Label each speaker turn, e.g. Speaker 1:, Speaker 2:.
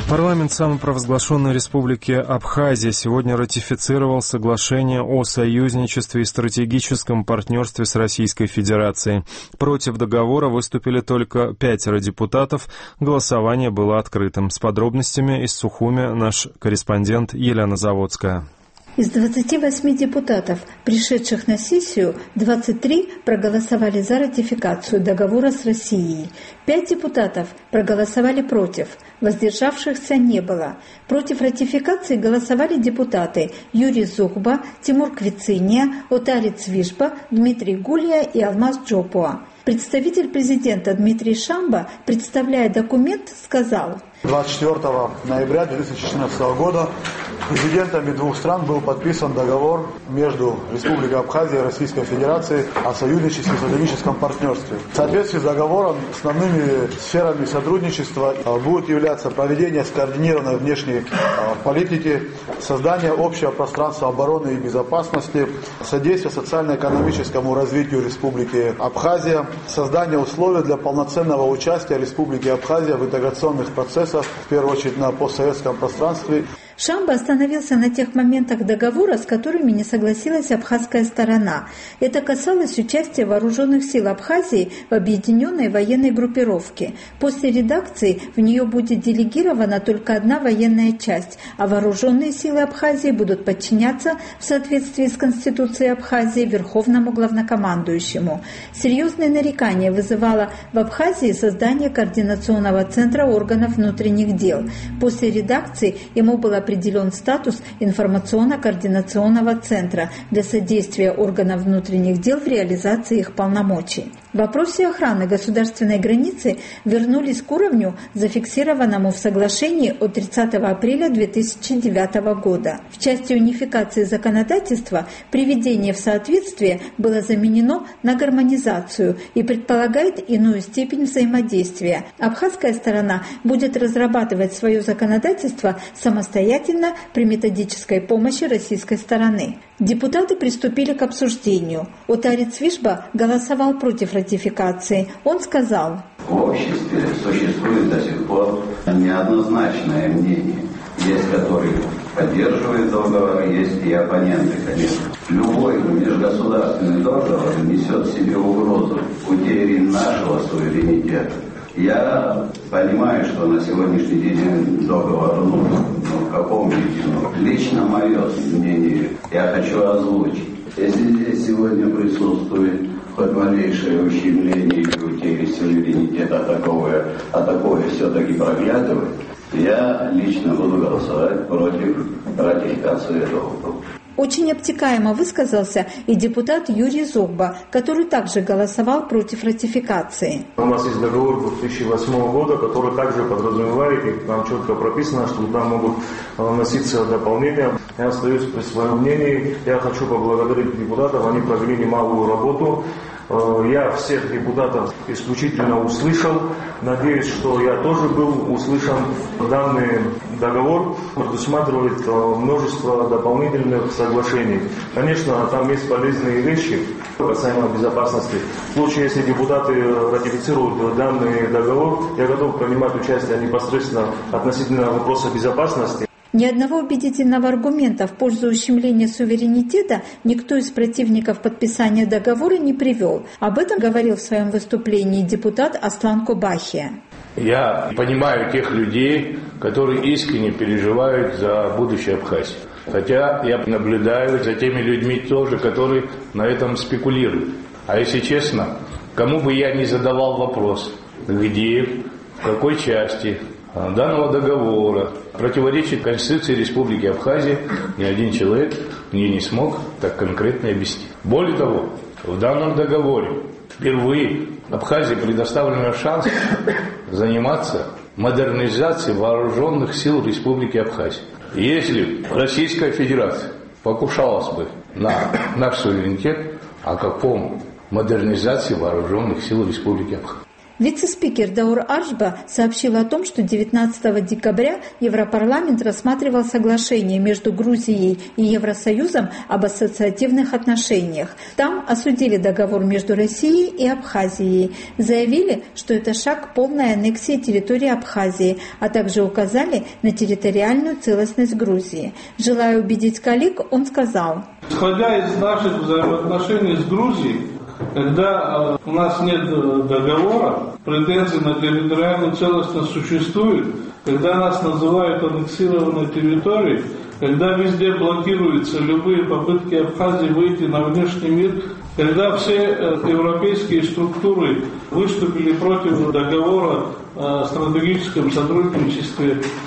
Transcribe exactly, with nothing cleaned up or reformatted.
Speaker 1: Парламент самопровозглашенной республики Абхазия сегодня ратифицировал соглашение о союзничестве и стратегическом партнерстве с Российской Федерацией. Против договора выступили только пятеро депутатов. Голосование было открытым. С подробностями из Сухуми наш корреспондент Елена Заводская.
Speaker 2: Из двадцати восьми депутатов, пришедших на сессию, двадцать три проголосовали за ратификацию договора с Россией. Пять депутатов проголосовали против, воздержавшихся не было. Против ратификации голосовали депутаты Юрий Зухба, Тимур Квициния, Отари Цвишба, Дмитрий Гулия и Алмаз Джопуа. Представитель президента Дмитрий Шамба, представляя документ, сказал:
Speaker 3: двадцать четвёртого ноября две тысячи четырнадцатого года президентами двух стран был подписан договор между Республикой Абхазия и Российской Федерацией о союзничестве и стратегическом партнерстве. В соответствии с договором основными сферами сотрудничества будет являться проведение скоординированной внешней политики, создание общего пространства обороны и безопасности, содействие социально-экономическому развитию Республики Абхазия, создание условий для полноценного участия Республики Абхазия в интеграционных процессах, в первую очередь на постсоветском пространстве.
Speaker 2: Шамба остановился на тех моментах договора, с которыми не согласилась абхазская сторона. Это касалось участия вооруженных сил Абхазии в объединенной военной группировке. После редакции в нее будет делегирована только одна военная часть, а вооруженные силы Абхазии будут подчиняться в соответствии с Конституцией Абхазии Верховному главнокомандующему. Серьезное нарекание вызывало в Абхазии создание координационного центра органов внутренних дел. После редакции ему было определен статус информационно-координационного центра для содействия органов внутренних дел в реализации их полномочий. В вопросе охраны государственной границы вернулись к уровню, зафиксированному в соглашении от тридцатого апреля две тысячи девятого года. В части унификации законодательства приведение в соответствие было заменено на гармонизацию и предполагает иную степень взаимодействия. Абхазская сторона будет разрабатывать свое законодательство самостоятельно при методической помощи российской стороны. Депутаты приступили к обсуждению. Отари Цвишба голосовал против ратификации. Он сказал:
Speaker 4: в обществе существует до сих пор неоднозначное мнение. Есть, которые поддерживают договор, есть и оппоненты, конечно. Любой межгосударственный договор несет в себе угрозу утери нашего суверенитета. Я понимаю, что на сегодняшний день договор нужен, но в каком виде? Лично мое мнение я хочу озвучить. Если здесь сегодня присутствует хоть малейшее ущемление или утери суверенитета, а такое, а такое все-таки проглядывает, я лично буду голосовать против ратификации этого договора.
Speaker 2: Очень обтекаемо высказался и депутат Юрий Зухба, который также голосовал против ратификации.
Speaker 5: У нас есть договор две тысячи восьмого года, который также подразумевает, и там четко прописано, что там могут вноситься дополнения. Я остаюсь при своем мнении. Я хочу поблагодарить депутатов, они провели немалую работу. Я всех депутатов исключительно услышал. Надеюсь, что я тоже был услышан. Данный договор предусматривает множество дополнительных соглашений. Конечно, там есть полезные вещи касаемо безопасности. В случае, если депутаты ратифицируют данный договор, я готов принимать участие непосредственно относительно вопроса безопасности.
Speaker 2: Ни одного убедительного аргумента в пользу ущемления суверенитета никто из противников подписания договора не привел. Об этом говорил в своем выступлении депутат Аслан Кубахия.
Speaker 6: Я понимаю тех людей, которые искренне переживают за будущее Абхазии. Хотя я наблюдаю за теми людьми тоже, которые на этом спекулируют. А если честно, кому бы я ни задавал вопрос, где, в какой части данного договора противоречит Конституции Республики Абхазия, ни один человек мне не смог так конкретно объяснить. Более того, в данном договоре впервые Абхазии предоставлен шанс заниматься модернизацией вооруженных сил Республики Абхазия. Если Российская Федерация покушалась бы на наш суверенитет, о каком модернизации вооруженных сил Республики Абхазия?
Speaker 2: Вице-спикер Даур Аршба сообщил о том, что девятнадцатого декабря Европарламент рассматривал соглашение между Грузией и Евросоюзом об ассоциативных отношениях. Там осудили договор между Россией и Абхазией, заявили, что это шаг к полной аннексии территории Абхазии, а также указали на территориальную целостность Грузии. Желая убедить коллег, он сказал:
Speaker 7: «Исходя из наших взаимоотношений с Грузией, когда у нас нет договора, претензии на территориальную целостность существуют, когда нас называют аннексированной территорией, когда везде блокируются любые попытки Абхазии выйти на внешний мир, когда все европейские структуры выступили против договора о стратегическом сотрудничестве